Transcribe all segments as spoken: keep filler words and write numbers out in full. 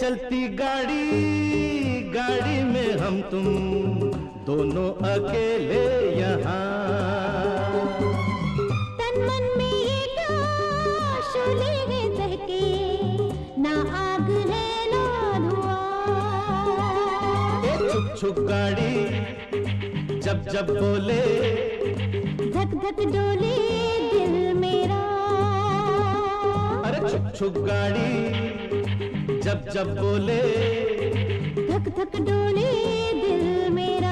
चलती गाड़ी गाड़ी में हम तुम दोनों अकेले यहाँ। तन मन में ये क्या शोले हैं दहके, ना आग है ना धुआं। ये छुक छुक गाड़ी जब जब बोले, धक धक डोले दिल मेरा। अरे छुक छुक गाड़ी जब जब बोले, धक धक डोले दिल मेरा।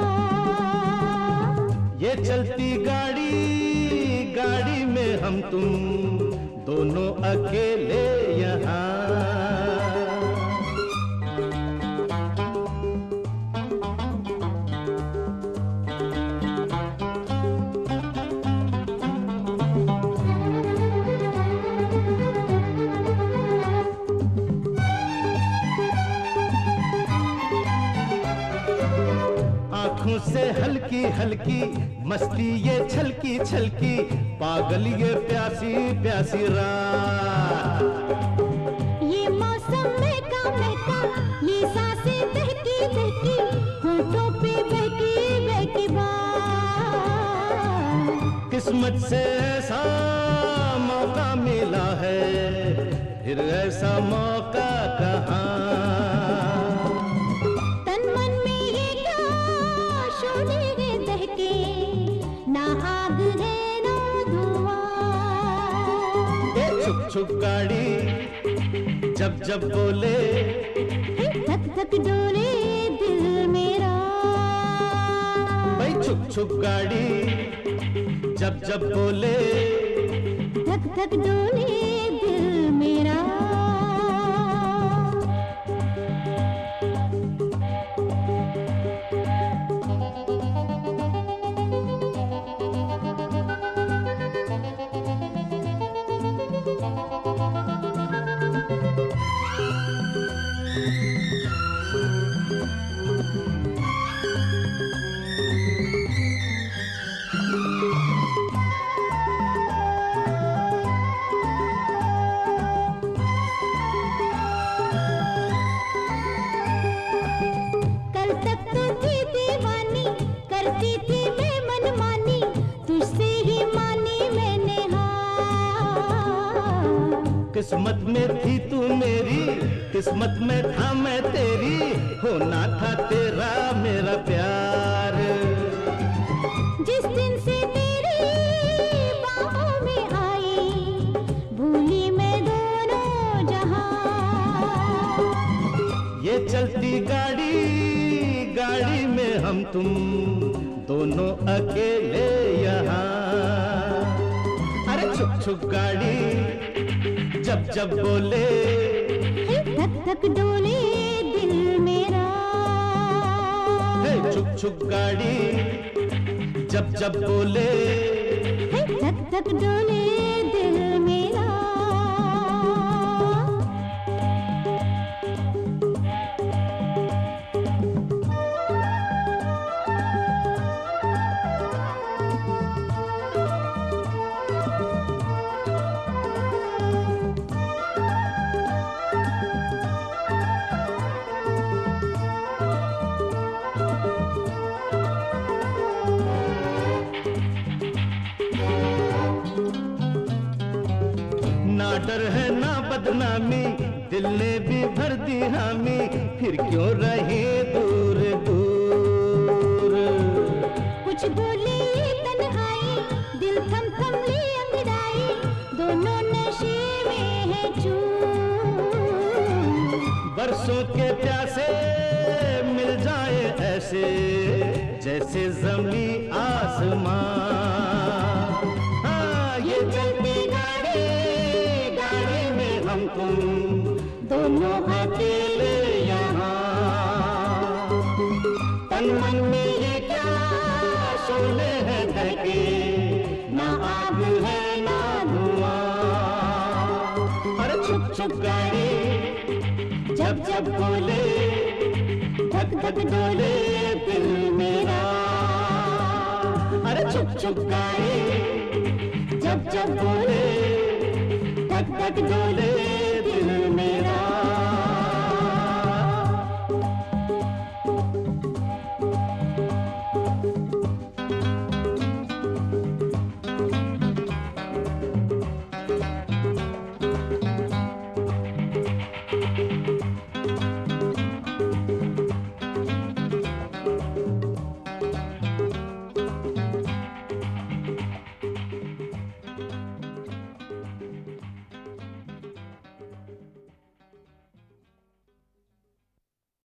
ये चलती गाड़ी गाड़ी में हम तुम दोनों अकेले यहाँ। आँखों से हल्की हल्की मस्ती ये छलकी छलकी, पागल ये प्यासी प्यासी रात। ये मौसम महका महका, ये सांसें बहकी बहकी, होठों पे बहकी बहकी बात। किस्मत से ऐसा मौका मिला है, फिर ऐसा मौका कहाँ। आग है ना धुआं। ये छुक छुक गाड़ी जब जब बोले, धक धक डोले दिल मेरा। भाई छुक छुक गाड़ी जब जब बोले, धक धक डोले दिल मेरा। किस्मत में थी तू मेरी, किस्मत में था मैं तेरी, होना था तेरा मेरा प्यार। जिस दिन से तेरी बाहों में आई, भूली मैं दोनों जहां। ये चलती गाड़ी गाड़ी में हम तुम दोनों अकेले यहाँ। अरे छुक छुक गाड़ी जब जब बोले, धक धक डोले दिल मेरा। हे छुक छुक गाड़ी जब जब बोले, धक धक डोले दिल मेरा। ना डर है ना बदनामी, दिल ने भी भर दी हामी, फिर क्यों रहे दूर दूर। कुछ बोले तन्हाई, दिल थम थम ले अंगड़ाई, दोनों नशे में है चूर। बरसों के प्यासे मिल जाए ऐसे, जैसे जमी आसमां। हाँ ये चलती गाड़ी गाड़ी में हम तुम दोनों अकेले यहाँ। तन मन में ये क्या शोले हैं दहके, ना आग है ना धुआं। अरे छुक छुक गाड़ी जब जब बोले, धक धक डोले दिल मेरा। अरे छुक छुक गाड़ी जब जब बोले, धक धक डोले